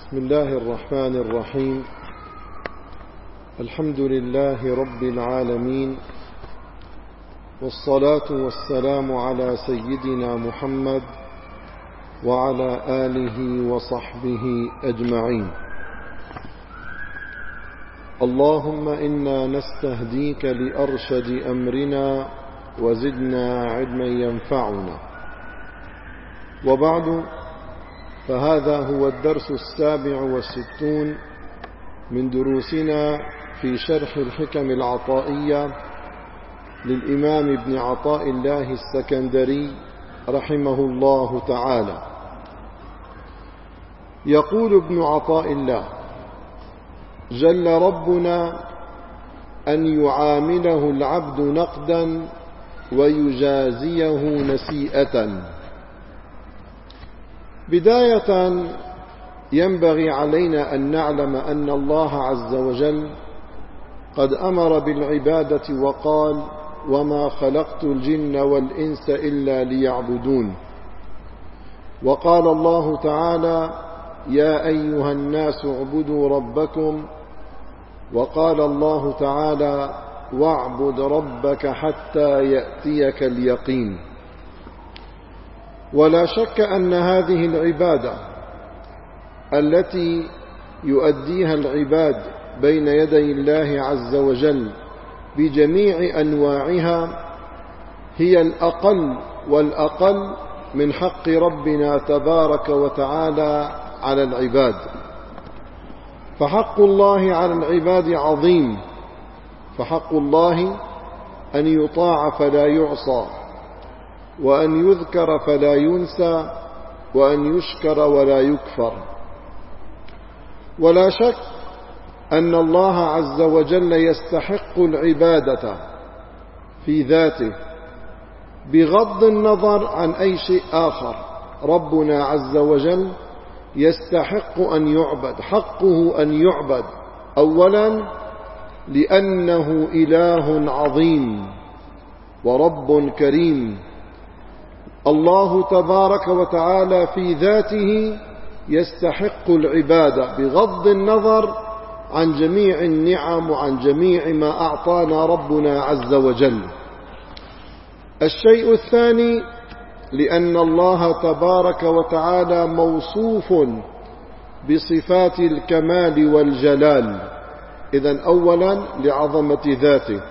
بسم الله الرحمن الرحيم. الحمد لله رب العالمين، والصلاة والسلام على سيدنا محمد وعلى آله وصحبه أجمعين. اللهم إنا نستهديك لأرشد أمرنا وزدنا علما ينفعنا. وبعد، فهذا هو الدرس 67 من دروسنا في شرح الحكم العطائية للإمام ابن عطاء الله السكندري رحمه الله تعالى. يقول ابن عطاء الله: جل ربنا أن يعامله العبد نقدا ويجازيه نسيئة. بداية ينبغي علينا أن نعلم أن الله عز وجل قد أمر بالعبادة وقال: وما خلقت الجن والإنس إلا ليعبدون. وقال الله تعالى: يا أيها الناس اعبدوا ربكم. وقال الله تعالى: واعبد ربك حتى يأتيك اليقين. ولا شك أن هذه العبادة التي يؤديها العباد بين يدي الله عز وجل بجميع أنواعها هي الأقل والأقل من حق ربنا تبارك وتعالى على العباد. فحق الله على العباد عظيم، فحق الله أن يطاع فلا يعصى، وأن يذكر فلا ينسى، وأن يشكر ولا يكفر. ولا شك أن الله عز وجل يستحق العبادة في ذاته بغض النظر عن أي شيء آخر. ربنا عز وجل يستحق أن يعبد، حقه أن يعبد أولا لأنه إله عظيم ورب كريم. الله تبارك وتعالى في ذاته يستحق العبادة بغض النظر عن جميع النعم وعن جميع ما أعطانا ربنا عز وجل. الشيء الثاني لأن الله تبارك وتعالى موصوف بصفات الكمال والجلال. إذن أولا لعظمة ذاته،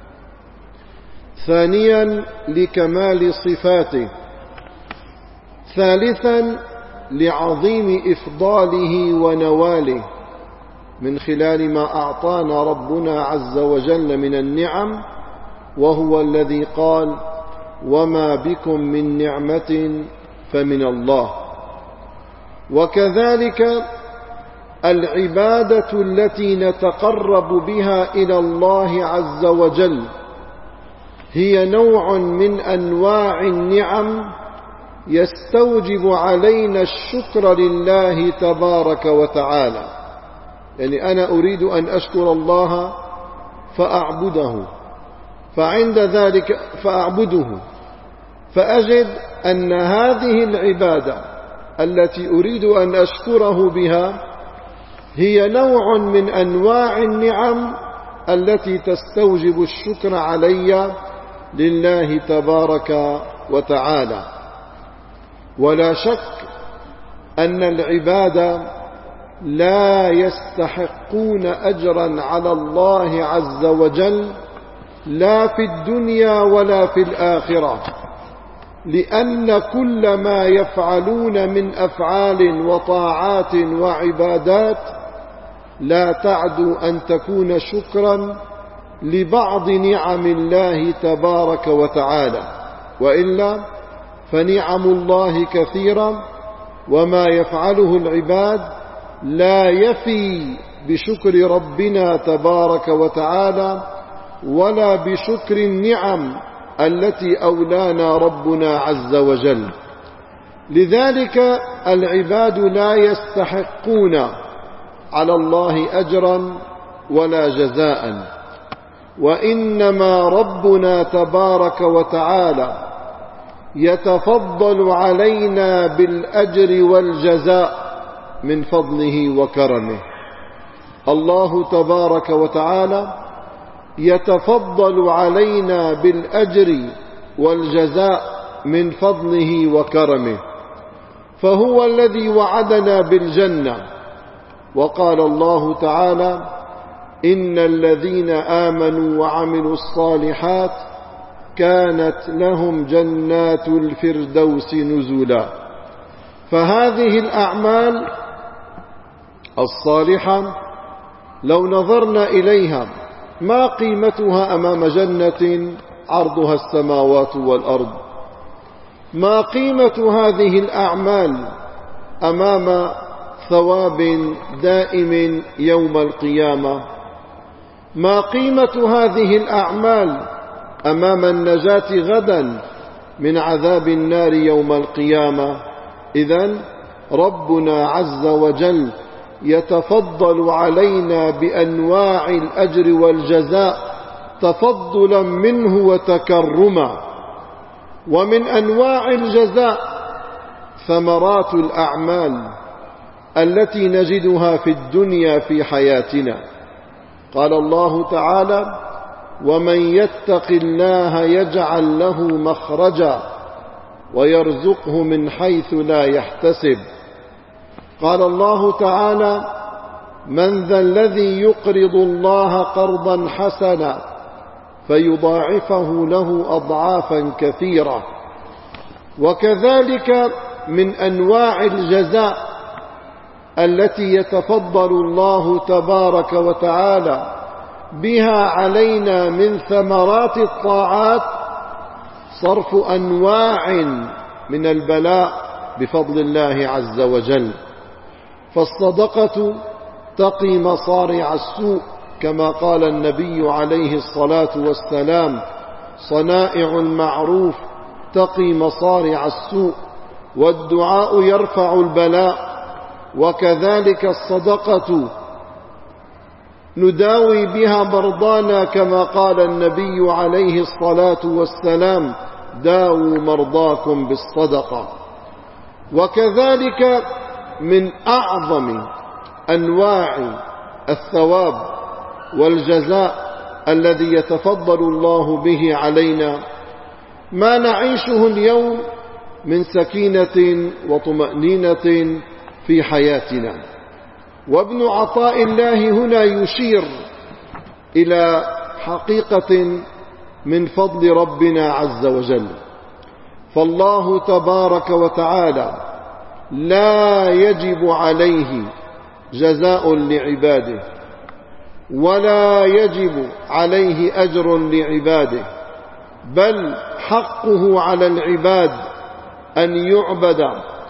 ثانيا لكمال صفاته، ثالثا لعظيم إفضاله ونواله من خلال ما أعطانا ربنا عز وجل من النعم، وهو الذي قال: وما بكم من نعمة فمن الله. وكذلك العبادة التي نتقرب بها إلى الله عز وجل هي نوع من أنواع النعم يستوجب علينا الشكر لله تبارك وتعالى. يعني أنا أريد أن أشكر الله فأعبده، فعند ذلك فأعبده، فأجد أن هذه العبادة التي أريد أن أشكره بها هي نوع من أنواع النعم التي تستوجب الشكر علي لله تبارك وتعالى. ولا شك أن العباد لا يستحقون أجرا على الله عز وجل لا في الدنيا ولا في الآخرة، لأن كل ما يفعلون من أفعال وطاعات وعبادات لا تعدو أن تكون شكرا لبعض نعم الله تبارك وتعالى، وإلا فنعم الله كثيرة، وما يفعله العباد لا يفي بشكر ربنا تبارك وتعالى ولا بشكر النعم التي أولانا ربنا عز وجل. لذلك العباد لا يستحقون على الله أجرا ولا جزاء، وإنما ربنا تبارك وتعالى يتفضل علينا بالأجر والجزاء من فضله وكرمه. الله تبارك وتعالى يتفضل علينا بالأجر والجزاء من فضله وكرمه، فهو الذي وعدنا بالجنة، وقال الله تعالى: إن الذين آمنوا وعملوا الصالحات كانت لهم جنات الفردوس نزلا. فهذه الأعمال الصالحة لو نظرنا إليها ما قيمتها أمام جنة عرضها السماوات والأرض؟ ما قيمة هذه الأعمال أمام ثواب دائم يوم القيامة؟ ما قيمة هذه الأعمال أمام النجاة غدا من عذاب النار يوم القيامة؟ إذن ربنا عز وجل يتفضل علينا بأنواع الأجر والجزاء تفضلا منه وتكرما. ومن أنواع الجزاء ثمرات الأعمال التي نجدها في الدنيا في حياتنا. قال الله تعالى: ومن يتق الله يجعل له مخرجا ويرزقه من حيث لا يحتسب. قال الله تعالى: من ذا الذي يقرض الله قرضا حسنا فيضاعفه له أضعافا كثيرة. وكذلك من أنواع الجزاء التي يتفضل الله تبارك وتعالى بها علينا من ثمرات الطاعات صرف أنواع من البلاء بفضل الله عز وجل. فالصدقة تقي مصارع السوء، كما قال النبي عليه الصلاة والسلام: صنائع المعروف تقي مصارع السوء، والدعاء يرفع البلاء. وكذلك الصدقة نداوي بها مرضانا، كما قال النبي عليه الصلاة والسلام: داووا مرضاكم بالصدقة. وكذلك من أعظم أنواع الثواب والجزاء الذي يتفضل الله به علينا ما نعيشه اليوم من سكينة وطمأنينة في حياتنا. وابن عطاء الله هنا يشير إلى حقيقة من فضل ربنا عز وجل. فالله تبارك وتعالى لا يجب عليه جزاء لعباده، ولا يجب عليه أجر لعباده، بل حقه على العباد أن يعبد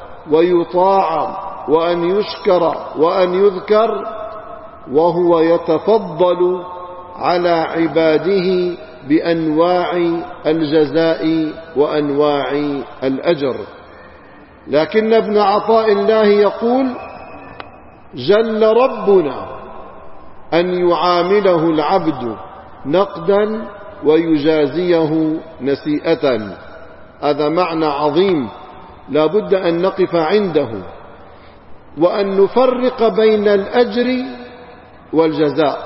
ويطاع وأن يشكر وأن يذكر، وهو يتفضل على عباده بأنواع الجزاء وأنواع الأجر. لكن ابن عطاء الله يقول: جل ربنا أن يعامله العبد نقدا ويجازيه نسيئة. هذا معنى عظيم لا بد أن نقف عنده، وأن نفرق بين الأجر والجزاء.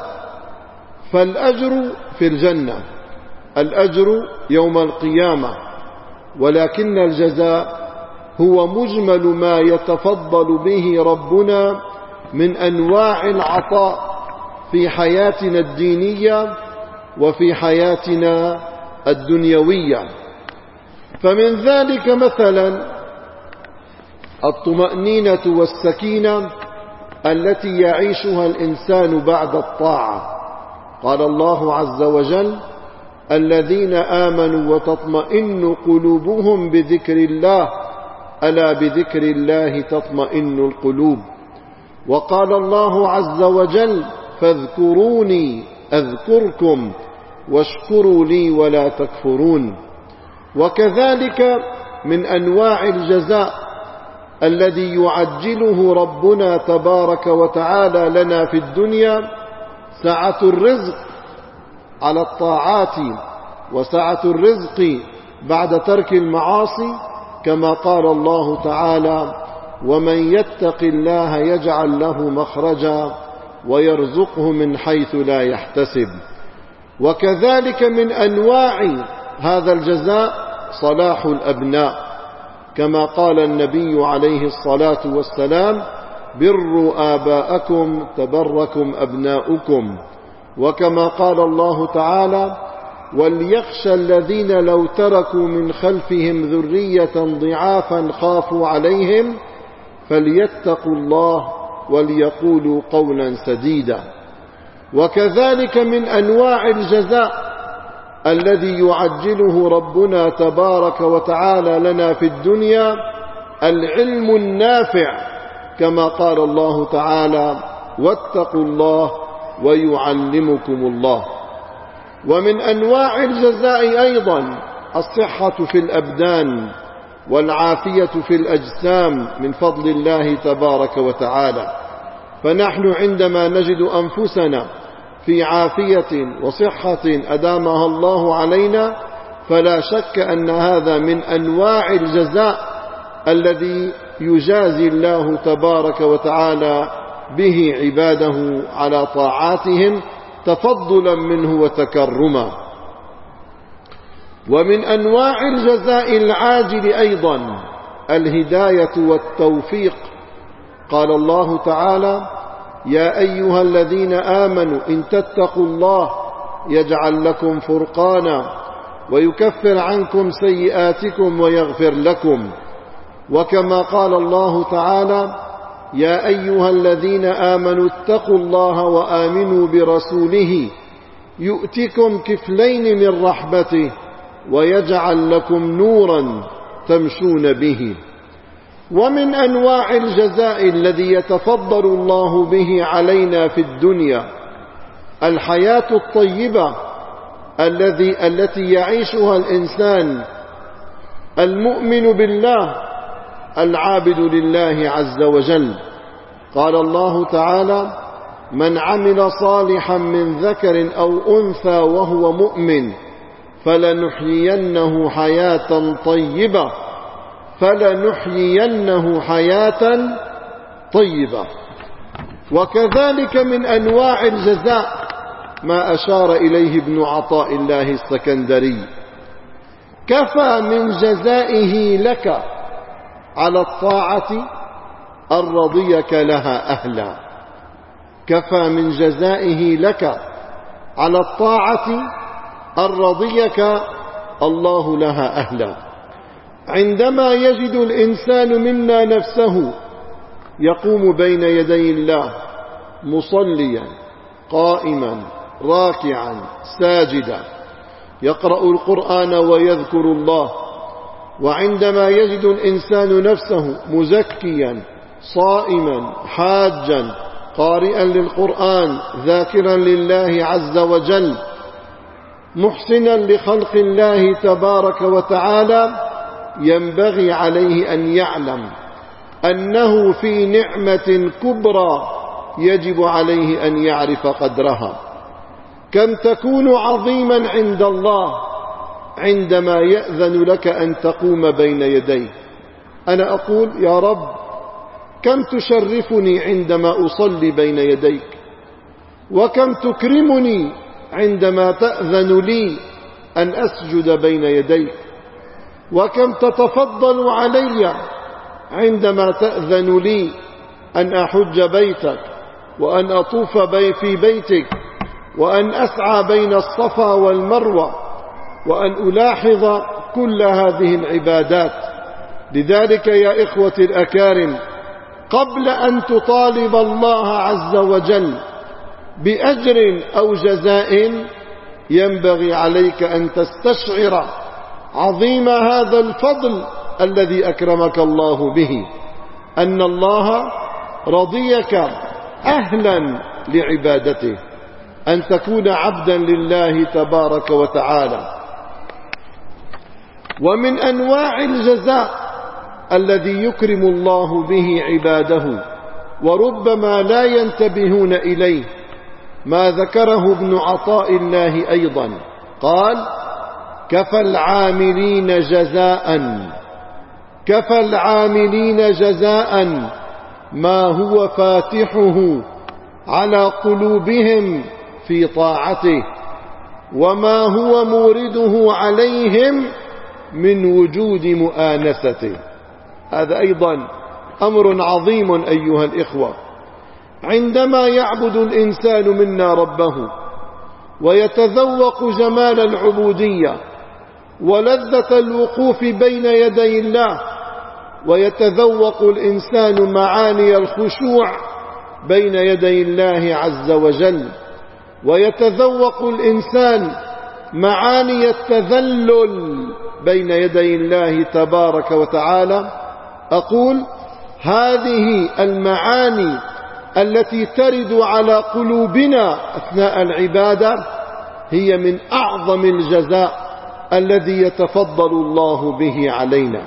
فالأجر في الجنة، الأجر يوم القيامة، ولكن الجزاء هو مجمل ما يتفضل به ربنا من أنواع العطاء في حياتنا الدينية وفي حياتنا الدنيوية. فمن ذلك مثلا الطمأنينة والسكينة التي يعيشها الإنسان بعد الطاعة. قال الله عز وجل: الذين آمنوا وتطمئن قلوبهم بذكر الله ألا بذكر الله تطمئن القلوب. وقال الله عز وجل: فاذكروني أذكركم واشكروا لي ولا تكفرون. وكذلك من أنواع الجزاء الذي يعجله ربنا تبارك وتعالى لنا في الدنيا سعة الرزق على الطاعات، وسعة الرزق بعد ترك المعاصي، كما قال الله تعالى: ومن يتق الله يجعل له مخرجا ويرزقه من حيث لا يحتسب. وكذلك من أنواع هذا الجزاء صلاح الأبناء، كما قال النبي عليه الصلاة والسلام: بروا آباءكم تبركم أبناؤكم. وكما قال الله تعالى: وليخشى الذين لو تركوا من خلفهم ذرية ضعافا خافوا عليهم فليتقوا الله وليقولوا قولا سديدا. وكذلك من أنواع الجزاء الذي يعجله ربنا تبارك وتعالى لنا في الدنيا العلم النافع، كما قال الله تعالى: واتقوا الله ويعلمكم الله. ومن أنواع الجزاء أيضا الصحة في الأبدان والعافية في الأجسام من فضل الله تبارك وتعالى. فنحن عندما نجد أنفسنا في عافية وصحة أدامها الله علينا فلا شك أن هذا من أنواع الجزاء الذي يجازي الله تبارك وتعالى به عباده على طاعاتهم تفضلا منه وتكرما. ومن أنواع الجزاء العاجل أيضا الهداية والتوفيق. قال الله تعالى: يا أيها الذين آمنوا إن تتقوا الله يجعل لكم فرقانا ويكفر عنكم سيئاتكم ويغفر لكم. وكما قال الله تعالى: يا أيها الذين آمنوا اتقوا الله وآمنوا برسوله يؤتكم كفلين من رحمته ويجعل لكم نورا تمشون به. ومن أنواع الجزاء الذي يتفضل الله به علينا في الدنيا الحياة الطيبة التي يعيشها الإنسان المؤمن بالله العابد لله عز وجل. قال الله تعالى: من عمل صالحا من ذكر أو أنثى وهو مؤمن فلنحيينه حياة طيبة. وكذلك من أنواع الجزاء ما أشار إليه ابن عطاء الله السكندري: كفى من جزائه لك على الطاعة أن رضيك لها أهلا. كفى من جزائه لك على الطاعة أن رضيك الله لها أهلا. عندما يجد الإنسان منا نفسه يقوم بين يدي الله مصليا قائما راكعا ساجدا يقرأ القرآن ويذكر الله، وعندما يجد الإنسان نفسه مزكيا صائما حاجا قارئا للقرآن ذاكرا لله عز وجل محسنا لخلق الله تبارك وتعالى، ينبغي عليه أن يعلم أنه في نعمة كبرى يجب عليه أن يعرف قدرها. كم تكون عظيما عند الله عندما يأذن لك أن تقوم بين يديه. أنا أقول: يا رب، كم تشرفني عندما أصلي بين يديك، وكم تكرمني عندما تأذن لي أن أسجد بين يديك، وكم تتفضل علي عندما تأذن لي أن أحج بيتك وأن أطوف في بيتك وأن أسعى بين الصفا والمروة وأن ألاحظ كل هذه العبادات. لذلك يا إخوتي الأكارم، قبل أن تطالب الله عز وجل بأجر أو جزاء ينبغي عليك أن تستشعر عظيم هذا الفضل الذي أكرمك الله به، أن الله رضيك أهلا لعبادته، أن تكون عبدا لله تبارك وتعالى. ومن أنواع الجزاء الذي يكرم الله به عباده وربما لا ينتبهون إليه ما ذكره ابن عطاء الله أيضا، قال: كفى العاملين جزاء كفى العاملين جزاء ما هو فاتحه على قلوبهم في طاعته وما هو مورده عليهم من وجود مؤانسته. هذا أيضا أمر عظيم أيها الإخوة. عندما يعبد الإنسان منا ربه ويتذوق جمال العبودية ولذة الوقوف بين يدي الله، ويتذوق الإنسان معاني الخشوع بين يدي الله عز وجل، ويتذوق الإنسان معاني التذلل بين يدي الله تبارك وتعالى، أقول هذه المعاني التي ترد على قلوبنا أثناء العبادة هي من أعظم الجزاء الذي يتفضل الله به علينا.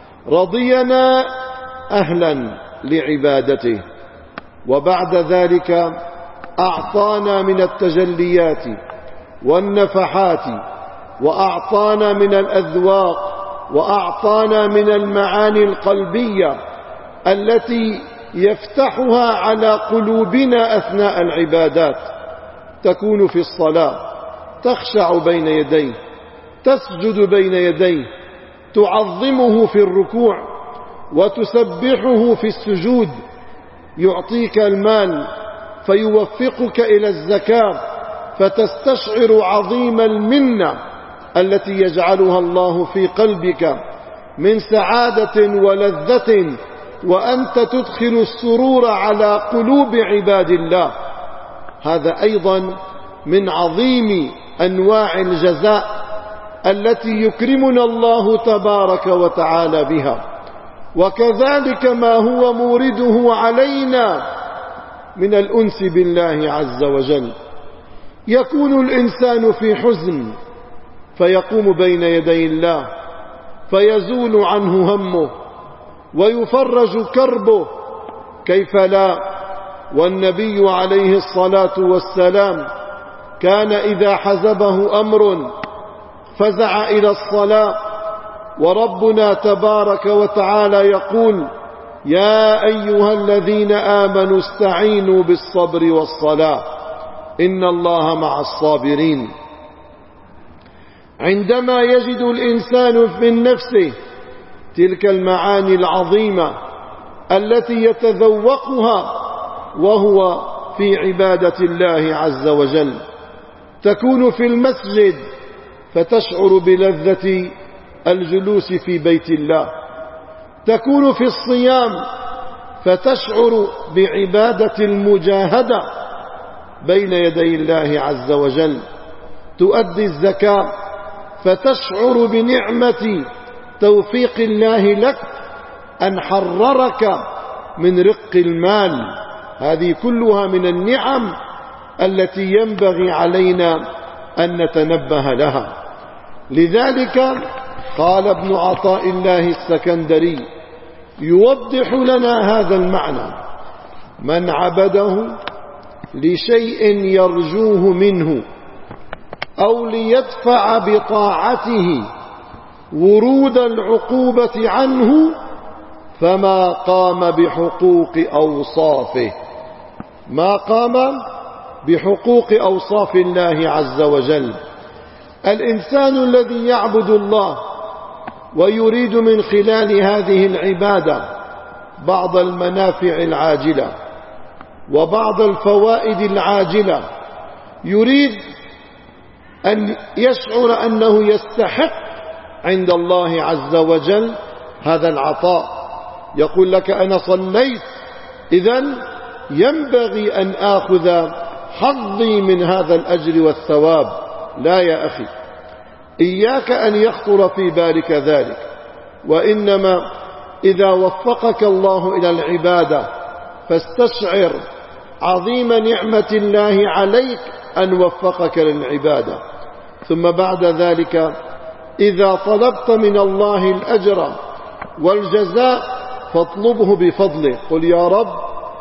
رضينا أهلا لعبادته، وبعد ذلك أعطانا من التجليات والنفحات، وأعطانا من الأذواق، وأعطانا من المعاني القلبية التي يفتحها على قلوبنا أثناء العبادات. تكون في الصلاة تخشع بين يديه، تسجد بين يديه، تعظمه في الركوع وتسبحه في السجود، يعطيك المال فيوفقك إلى الزكاة فتستشعر عظيم المنة التي يجعلها الله في قلبك من سعادة ولذة، وأنت تدخل السرور على قلوب عباد الله. هذا أيضا من عظيم أنواع الجزاء التي يكرمنا الله تبارك وتعالى بها. وكذلك ما هو مورده علينا من الأنس بالله عز وجل. يكون الإنسان في حزن فيقوم بين يدي الله فيزول عنه همه ويفرج كربه، كيف لا؟ والنبي عليه الصلاة والسلام كان إذا حزبه أمر فزع إلى الصلاة، وربنا تبارك وتعالى يقول: يا أيها الذين آمنوا استعينوا بالصبر والصلاة إن الله مع الصابرين. عندما يجد الإنسان في نفسه تلك المعاني العظيمة التي يتذوقها وهو في عبادة الله عز وجل، تكون في المسجد فتشعر بلذة الجلوس في بيت الله، تكون في الصيام فتشعر بعبادة المجاهدة بين يدي الله عز وجل، تؤدي الزكاة فتشعر بنعمة توفيق الله لك أن حررك من رق المال. هذه كلها من النعم التي ينبغي علينا أن نتنبه لها. لذلك قال ابن عطاء الله السكندري يوضح لنا هذا المعنى: من عبده لشيء يرجوه منه أو ليدفع بطاعته ورود العقوبة عنه فما قام بحقوق أوصافه، ما قام بحقوق أوصاف الله عز وجل. الإنسان الذي يعبد الله ويريد من خلال هذه العبادة بعض المنافع العاجلة وبعض الفوائد العاجلة، يريد أن يشعر أنه يستحق عند الله عز وجل هذا العطاء. يقول لك: أنا صليت، إذن ينبغي أن آخذ حظي من هذا الأجر والثواب. لا يا أخي، إياك أن يخطر في بالك ذلك، وإنما إذا وفقك الله إلى العبادة فاستشعر عظيم نعمة الله عليك أن وفقك للعبادة. ثم بعد ذلك إذا طلبت من الله الأجر والجزاء فاطلبه بفضله. قل: يا رب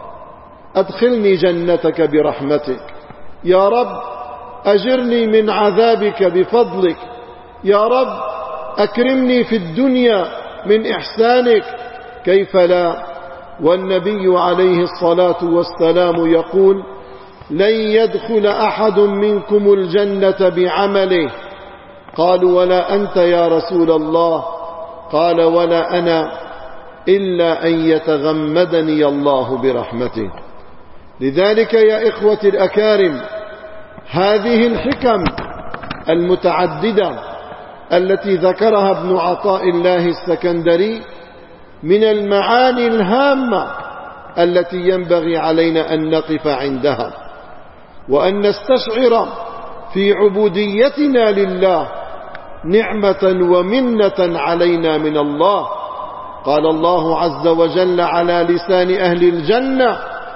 أدخلني جنتك برحمتك، يا رب أجرني من عذابك بفضلك، يا رب أكرمني في الدنيا من إحسانك، كيف لا؟ والنبي عليه الصلاة والسلام يقول: لن يدخل أحد منكم الجنة بعمله. قالوا: ولا أنت يا رسول الله؟ قال: ولا أنا، إلا أن يتغمدني الله برحمته. لذلك يا إخوة الأكارم، هذه الحكم المتعددة التي ذكرها ابن عطاء الله السكندري من المعاني الهامة التي ينبغي علينا أن نقف عندها، وأن نستشعر في عبوديتنا لله نعمة ومنة علينا من الله. قال الله عز وجل على لسان أهل الجنة: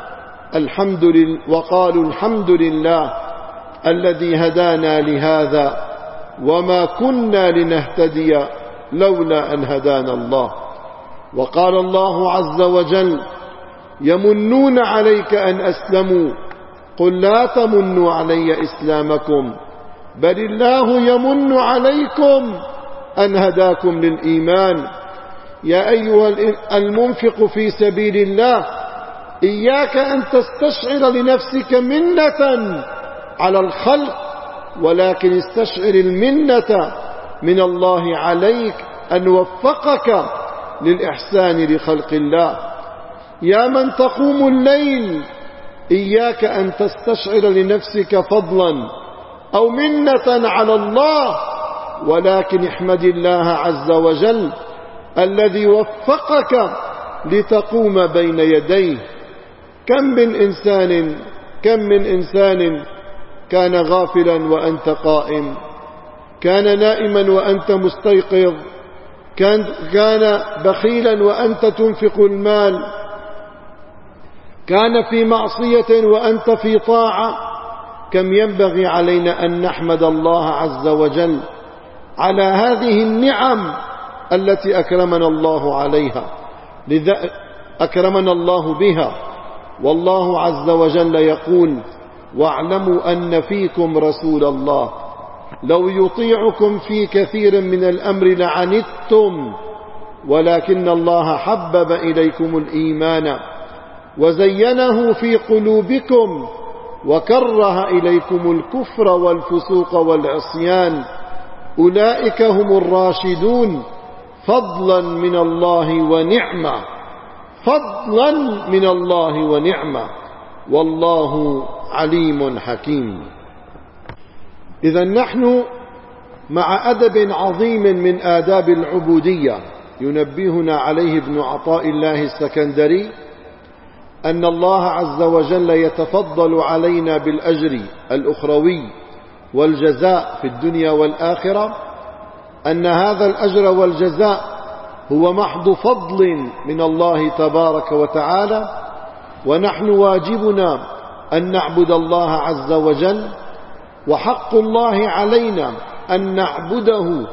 وقالوا الحمد لله الذي هدانا لهذا وما كنا لنهتدي لولا أن هدانا الله. وقال الله عز وجل: يمنون عليك أن أسلموا، قل لا تمنوا علي إسلامكم بل الله يمن عليكم أن هداكم للإيمان. يا أيها المنفق في سبيل الله، إياك أن تستشعر لنفسك منة على الخلق، ولكن استشعر المنة من الله عليك أن وفقك للإحسان لخلق الله. يا من تقوم الليل، إياك أن تستشعر لنفسك فضلا أو منة على الله، ولكن احمد الله عز وجل الذي وفقك لتقوم بين يديه. كم من إنسان كان غافلا وأنت قائم، كان نائما وأنت مستيقظ، كان بخيلا وأنت تنفق المال، كان في معصية وأنت في طاعة. كم ينبغي علينا أن نحمد الله عز وجل على هذه النعم التي أكرمنا الله عليها، لذا أكرمنا الله بها. والله عز وجل يقول: واعلموا أن فيكم رسول الله لو يطيعكم في كثير من الأمر لعنتم ولكن الله حبب إليكم الإيمان وزينه في قلوبكم وكره إليكم الكفر والفسوق والعصيان أولئك هم الراشدون فضلا من الله ونعمة، فضلا من الله ونعمة، والله عليم حكيم. إذا نحن مع أدب عظيم من آداب العبودية ينبهنا عليه ابن عطاء الله السكندري أن الله عز وجل يتفضل علينا بالأجر الأخروي والجزاء في الدنيا والآخرة، أن هذا الأجر والجزاء هو محض فضل من الله تبارك وتعالى، ونحن واجبنا أن نعبد الله عز وجل، وحق الله علينا أن نعبده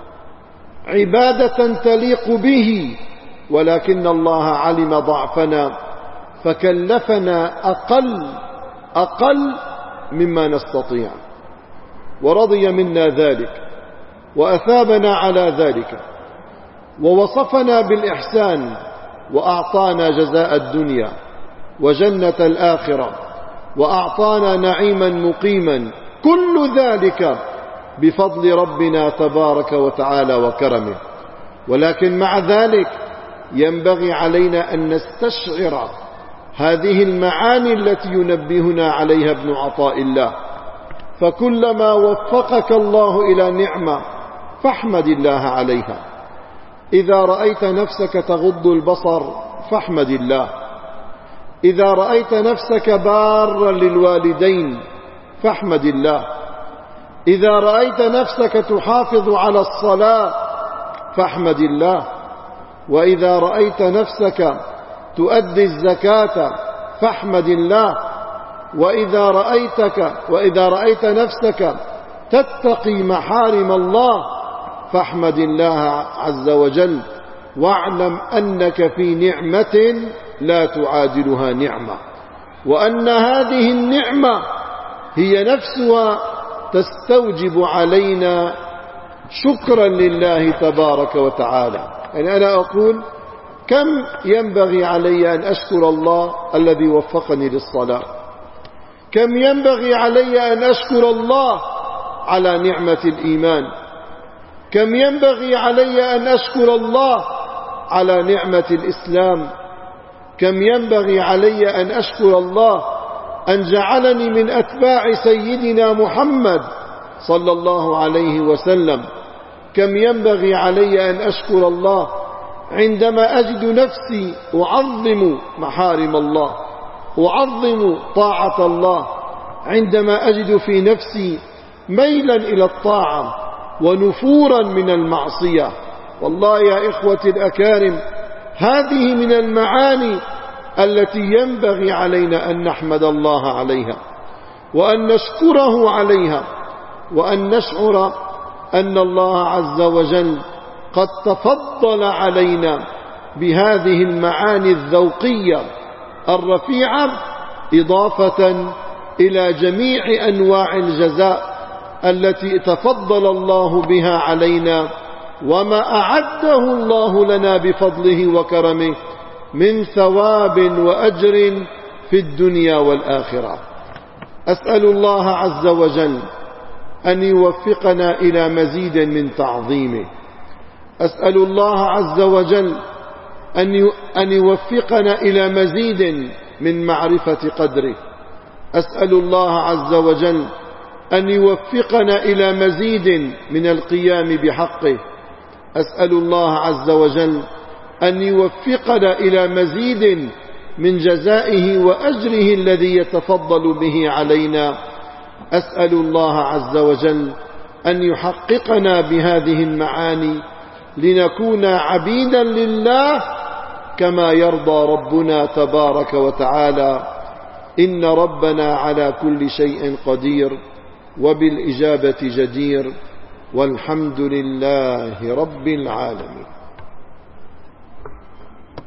عبادة تليق به، ولكن الله علم ضعفنا فكلفنا أقل مما نستطيع، ورضي منا ذلك وأثابنا على ذلك، ووصفنا بالإحسان وأعطانا جزاء الدنيا وجنة الآخرة وأعطانا نعيما مقيما، كل ذلك بفضل ربنا تبارك وتعالى وكرمه. ولكن مع ذلك ينبغي علينا أن نستشعر هذه المعاني التي ينبهنا عليها ابن عطاء الله. فكلما وفقك الله إلى نعمة فاحمد الله عليها. إذا رأيت نفسك تغض البصر فاحمد الله. إذا رأيت نفسك بارا للوالدين فاحمد الله. إذا رأيت نفسك تحافظ على الصلاة فاحمد الله. وإذا رأيت نفسك تؤدي الزكاة فاحمد الله. وإذا رأيت نفسك تتقي محارم الله فاحمد الله عز وجل، واعلم أنك في نعمة لا تعادلها نعمة، وأن هذه النعمة هي نفسها تستوجب علينا شكرا لله تبارك وتعالى. يعني أنا أقول كم ينبغي علي أن أشكر الله الذي وفقني للصلاة، كم ينبغي علي أن أشكر الله على نعمة الإيمان، كم ينبغي علي أن أشكر الله على نعمة الإسلام، كم ينبغي علي أن أشكر الله أن جعلني من أتباع سيدنا محمد صلى الله عليه وسلم، كم ينبغي علي أن أشكر الله عندما أجد نفسي أعظم محارم الله، أعظم طاعة الله، عندما أجد في نفسي ميلا إلى الطاعة ونفورا من المعصية. والله يا إخوتي الأكارم، هذه من المعاني التي ينبغي علينا أن نحمد الله عليها وأن نشكره عليها، وأن نشعر أن الله عز وجل قد تفضل علينا بهذه المعاني الذوقية الرفيعة، إضافة إلى جميع أنواع الجزاء التي تفضل الله بها علينا وما أعده الله لنا بفضله وكرمه من ثواب وأجر في الدنيا والآخرة. أسأل الله عز وجل أن يوفقنا إلى مزيد من تعظيمه، أسأل الله عز وجل أن يوفقنا إلى مزيد من معرفة قدره، أسأل الله عز وجل أن يوفقنا إلى مزيد من القيام بحقه، أسأل الله عز وجل أن يوفقنا إلى مزيد من جزائه وأجره الذي يتفضل به علينا، أسأل الله عز وجل أن يحققنا بهذه المعاني لنكون عبيدا لله كما يرضى ربنا تبارك وتعالى. إن ربنا على كل شيء قدير وبالإجابة جدير، والحمد لله رب العالمين.